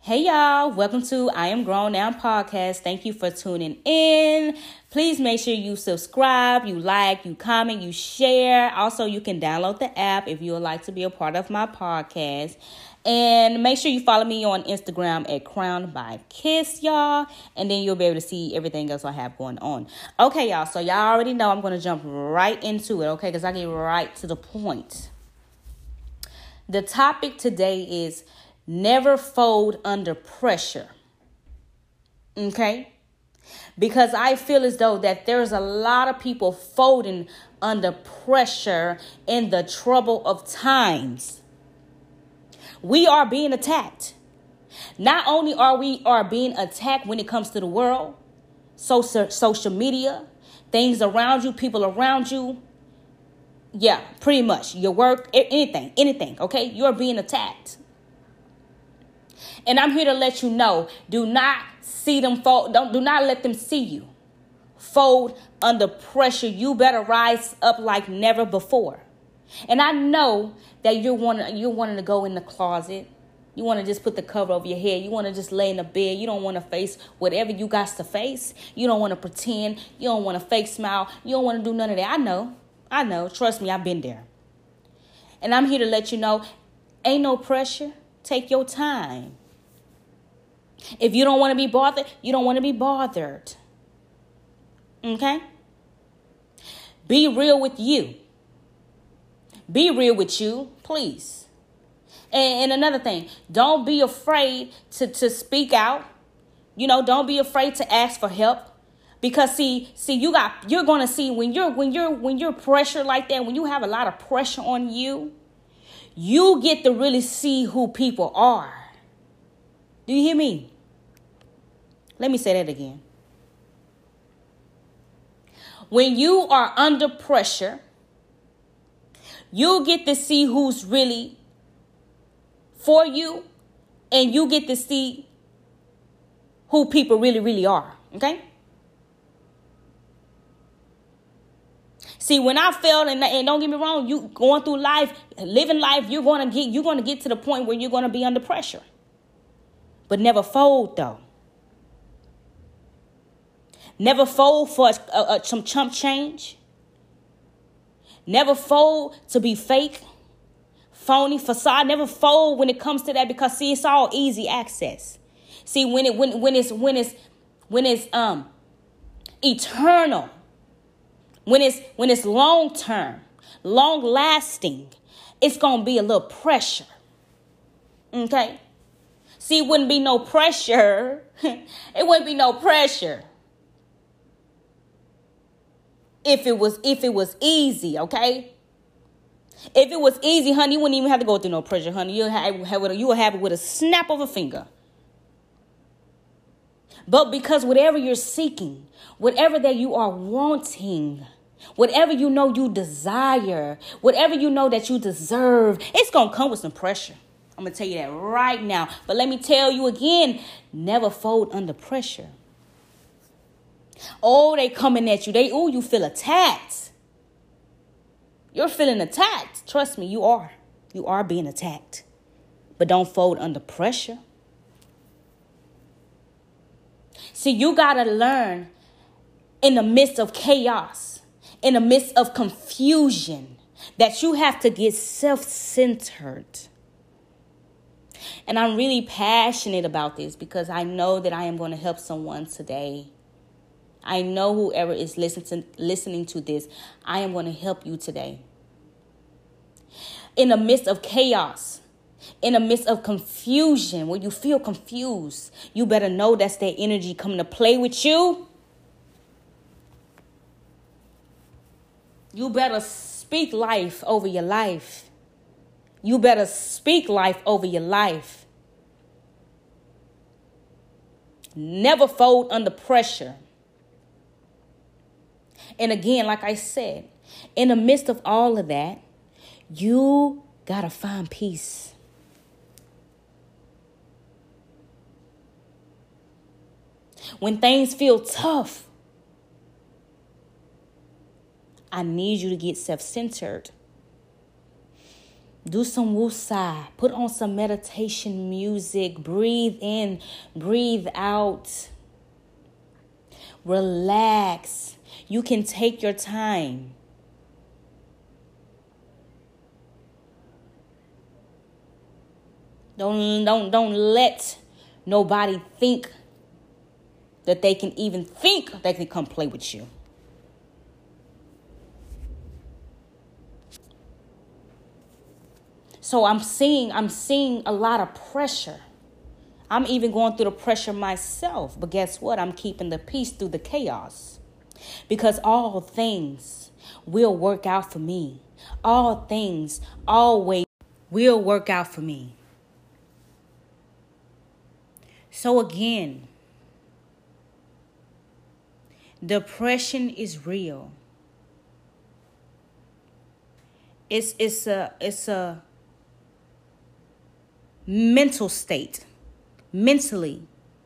Hey y'all, welcome to I Am Grown Now podcast. Thank you for tuning in. Please make sure you subscribe, you like, you comment, you share. Also, you can download the app if you would like to be a part of my podcast. And make sure you follow me on Instagram at Crowned by Kiss, y'all. And then you'll be able to see everything else I have going on. Okay, y'all. So y'all already know I'm going to jump right into it, okay? Because I get right to the point. The topic today is never fold under pressure. Okay? Because I feel as though that there's a lot of people folding under pressure in the trouble of times. We are being attacked. Not only are we being attacked when it comes to the world, social media, things around you, people around you. Yeah, pretty much. Your work, anything, okay? You're being attacked. And I'm here to let you know, do not see them fold. Do not let them see you fold under pressure. You better rise up like never before. And I know that you're wanting to go in the closet. You want to just put the cover over your head. You want to just lay in the bed. You don't want to face whatever you got to face. You don't want to pretend. You don't want to fake smile. You don't want to do none of that. I know. Trust me, I've been there. And I'm here to let you know, ain't no pressure. Take your time. If you don't want to be bothered, you don't want to be bothered. Okay? Be real with you. Be real with you, please. And another thing, don't be afraid to speak out. Don't be afraid to ask for help. Because you're going to see when you're pressured like that, when you have a lot of pressure on you, you get to really see who people are. Do you hear me? Let me say that again. When you are under pressure, you get to see who's really for you, and you get to see who people really, really are. Okay? See, when I failed, and don't get me wrong, you going through life, living life, you're gonna get to the point where you're gonna be under pressure. But never fold, though. Never fold for some chump change. Never fold to be fake, phony, facade. Never fold when it comes to that, because see, it's all easy access. See, when it's eternal, when it's long term, long lasting, it's gonna be a little pressure. Okay. See, it wouldn't be no pressure. It wouldn't be no pressure if it was easy, okay? If it was easy, honey, you wouldn't even have to go through no pressure, honey. You will have it with a snap of a finger. But because whatever you're seeking, whatever that you are wanting, whatever you know you desire, whatever you know that you deserve, it's gonna come with some pressure. I'm going to tell you that right now. But let me tell you again, never fold under pressure. Oh, they coming at you. You feel attacked. You're feeling attacked. Trust me, you are. You are being attacked. But don't fold under pressure. See, you got to learn in the midst of chaos, in the midst of confusion, that you have to get self-centered. And I'm really passionate about this because I know that I am going to help someone today. I know whoever is listening to this, I am going to help you today. In the midst of chaos, in the midst of confusion, when you feel confused, you better know that's their energy coming to play with you. You better speak life over your life. You better speak life over your life. Never fold under pressure. And again, like I said, in the midst of all of that, you got to find peace. When things feel tough, I need you to get self-centered. Do some woosah. Put on some meditation music. Breathe in, breathe out. Relax. You can take your time. Don't let nobody think that they can even think they can come play with you. So I'm seeing a lot of pressure. I'm even going through the pressure myself. But guess what? I'm keeping the peace through the chaos. Because all things will work out for me. All things always will work out for me. So again, depression is real. It's a mental state. Mentally,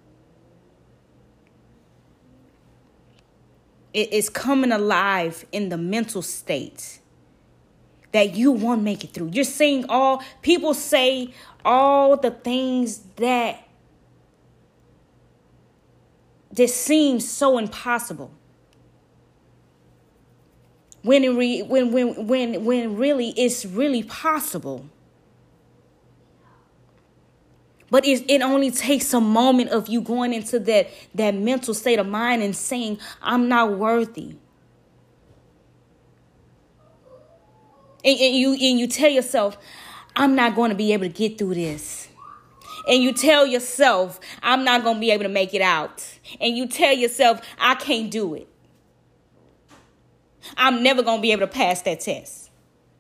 it is coming alive in the mental state that you won't make it through. You're saying people say all the things that seems so impossible. When really it's really possible. But it only takes a moment of you going into that mental state of mind and saying, I'm not worthy. And you tell yourself, I'm not going to be able to get through this. And you tell yourself, I'm not going to be able to make it out. And you tell yourself, I can't do it. I'm never going to be able to pass that test.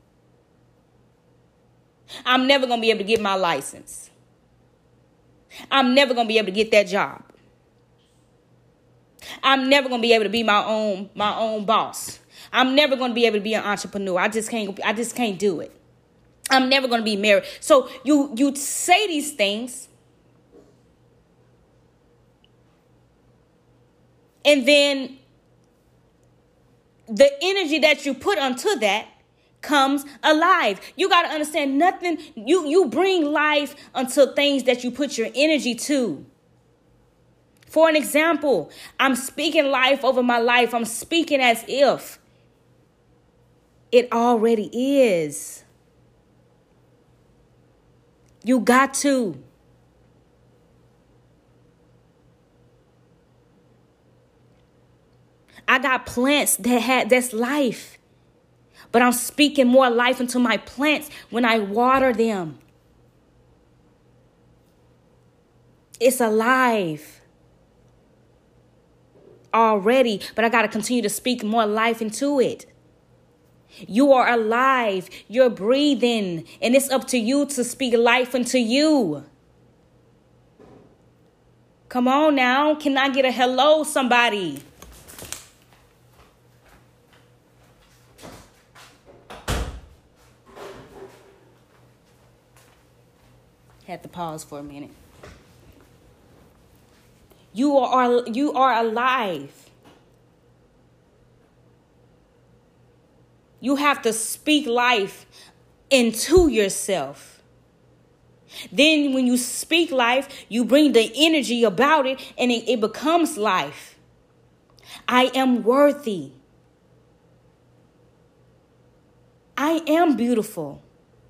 I'm never going to be able to get my license. I'm never going to be able to get that job. I'm never going to be able to be my own boss. I'm never going to be able to be an entrepreneur. I just can't do it. I'm never going to be married. So you say these things, and then the energy that you put onto that comes alive. You got to understand nothing. You bring life unto things that you put your energy to. For an example, I'm speaking life over my life. I'm speaking as if it already is. You got to. I got plants that's life. But I'm speaking more life into my plants when I water them. It's alive already, but I got to continue to speak more life into it. You are alive. You're breathing. And it's up to you to speak life into you. Come on now. Can I get a hello, somebody? Had to pause for a minute. You are alive. You have to speak life into yourself. Then when you speak life, you bring the energy about it and it becomes life. I am worthy. I am beautiful.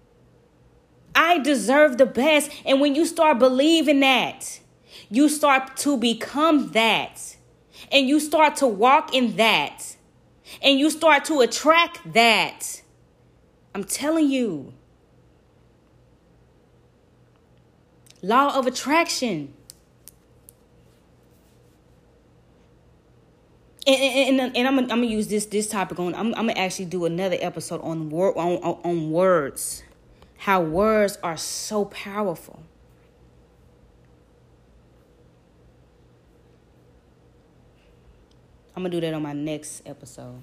I deserve the best. And when you start believing that, you start to become that. And you start to walk in that. And you start to attract that. I'm telling you. Law of attraction. And I'm gonna use this topic on. I'm gonna actually do another episode on words. How words are so powerful. I'm gonna do that on my next episode.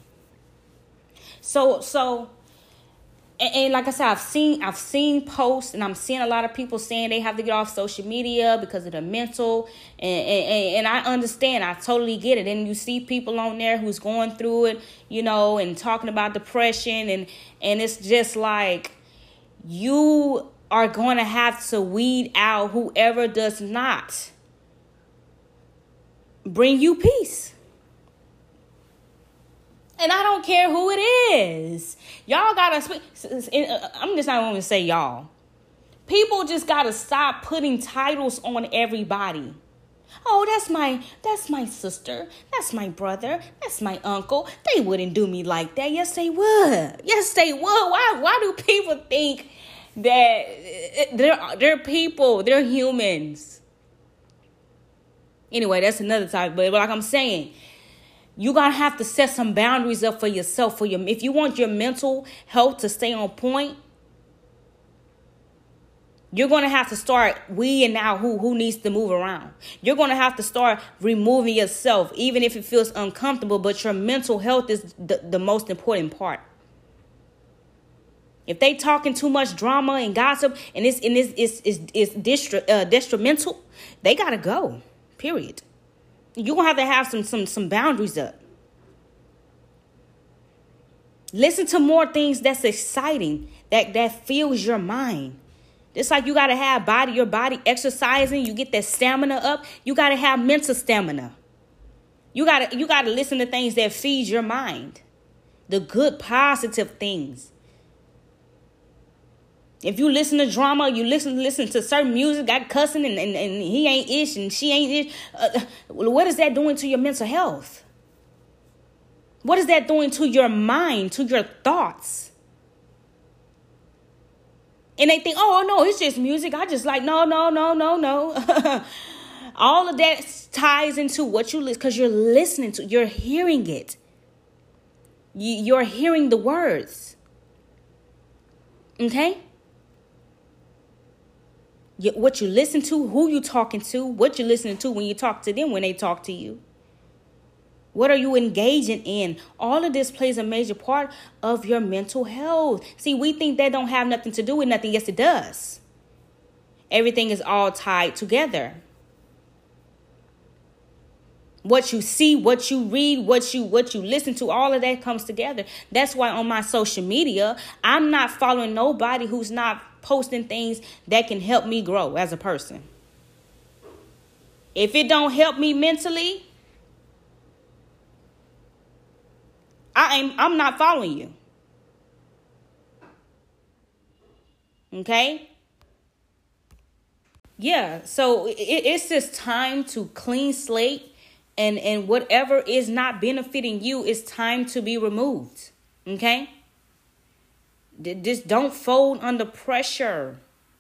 So, and like I said, I've seen posts, and I'm seeing a lot of people saying they have to get off social media because of the mental, and I understand. I totally get it. And you see people on there who's going through it, and talking about depression, and it's just like, you are going to have to weed out whoever does not bring you peace. And I don't care who it is. Y'all gotta speak. I'm just not going to say y'all. People just gotta stop putting titles on everybody. Oh, that's my sister. That's my brother. That's my uncle. They wouldn't do me like that. Yes, they would. Yes, they would. Why do people think that they're people? They're humans. Anyway, that's another topic. But like I'm saying, you're going to have to set some boundaries up for yourself. If you want your mental health to stay on point, you're going to have to start weeding out who needs to move around. You're going to have to start removing yourself, even if it feels uncomfortable. But your mental health is the most important part. If they talking too much drama and gossip and it's detrimental, they got to go. Period. You're going to have some boundaries up. Listen to more things that's exciting, that fills your mind. Just like you got to have your body exercising, you get that stamina up. You got to have mental stamina. You got to listen to things that feed your mind. The good, positive things. If you listen to drama, you listen to certain music, got cussing and he ain't ish and she ain't ish. What is that doing to your mental health? What is that doing to your mind, to your thoughts? And they think, oh, no, it's just music. I just like, no. All of that ties into what you listen, because you're listening to, you're hearing it. You're hearing the words. Okay? What you listen to, who you talking to, what you're listening to when you talk to them, when they talk to you. What are you engaging in? All of this plays a major part of your mental health. See, we think that don't have nothing to do with nothing. Yes, it does. Everything is all tied together. What you see, what you read, what you listen to, all of that comes together. That's why on my social media, I'm not following nobody who's not posting things that can help me grow as a person. If it don't help me mentally, I'm not following you. Okay? Yeah, so it's just time to clean slate, and whatever is not benefiting you is time to be removed. Okay? Just don't fold under pressure.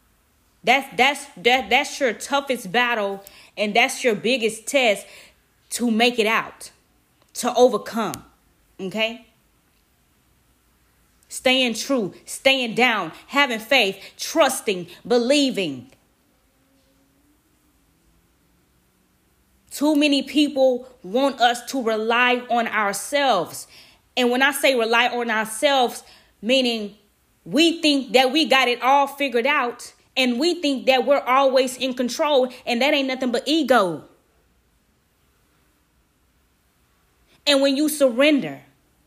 That's your toughest battle, and that's your biggest test to make it out, to overcome. Okay? Staying true, staying down, having faith, trusting, believing. Too many people want us to rely on ourselves. And when I say rely on ourselves, meaning we think that we got it all figured out, and we think that we're always in control, and that ain't nothing but ego. And when you surrender,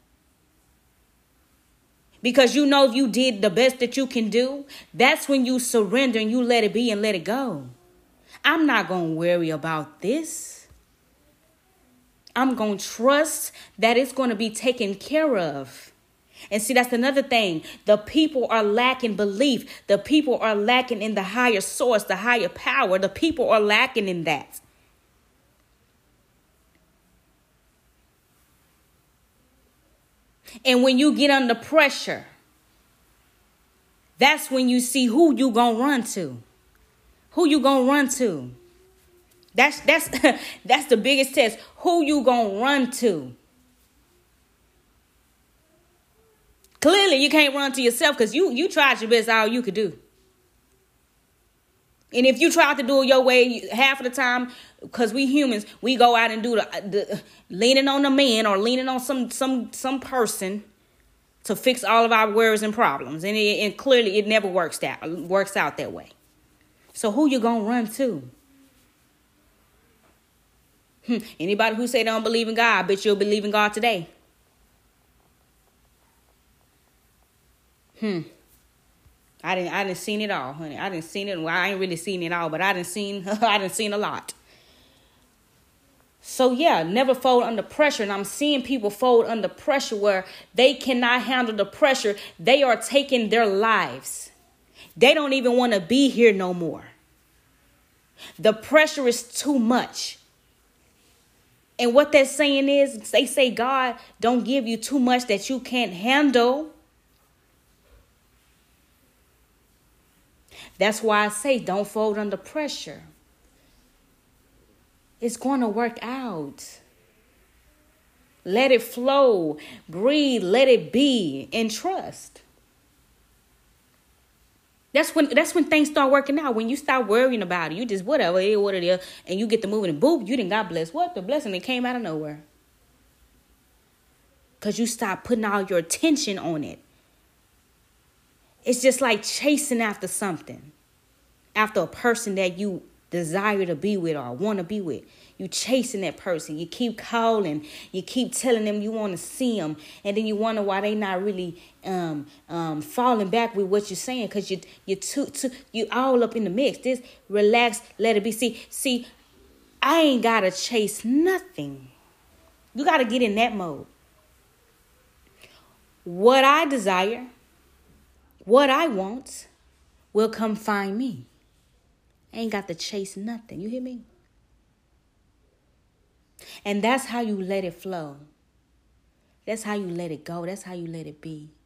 because you know you did the best that you can do, that's when you surrender and you let it be and let it go. I'm not going to worry about this. I'm going to trust that it's going to be taken care of. And see, that's another thing. The people are lacking belief. The people are lacking in the higher source, the higher power. The people are lacking in that. And when you get under pressure, that's when you see who you gonna run to. Who you gonna run to? That's the biggest test. Who you gonna run to? Clearly, you can't run to yourself because you tried your best, all you could do. And if you try to do it your way, half of the time, because we humans, we go out and do the leaning on the man or leaning on some person to fix all of our worries and problems. And clearly, it never works out that way. So who you gonna run to? Anybody who say they don't believe in God, I bet you'll believe in God today. I didn't seen it all, honey. I didn't seen it. Well, I ain't really seen it all, but I didn't seen I didn't seen a lot. So yeah, never fold under pressure. And I'm seeing people fold under pressure where they cannot handle the pressure. They are taking their lives. They don't even want to be here no more. The pressure is too much. And what they're saying is, they say God don't give you too much that you can't handle. That's why I say don't fold under pressure. It's going to work out. Let it flow. Breathe. Let it be. And trust. That's when things start working out. When you stop worrying about it. You just whatever it is, what it is. And you get to moving and boop, you done got blessed. What? The blessing that came out of nowhere. Because you stop putting all your attention on it. It's just like chasing after something. After a person that you desire to be with or want to be with. You chasing that person. You keep calling. You keep telling them you want to see them. And then you wonder why they not really falling back with what you're saying. Because you all up in the mix. Just relax. Let it be. See, I ain't got to chase nothing. You got to get in that mode. What I desire, what I want, will come find me. I ain't got to chase nothing. You hear me? And that's how you let it flow. That's how you let it go. That's how you let it be.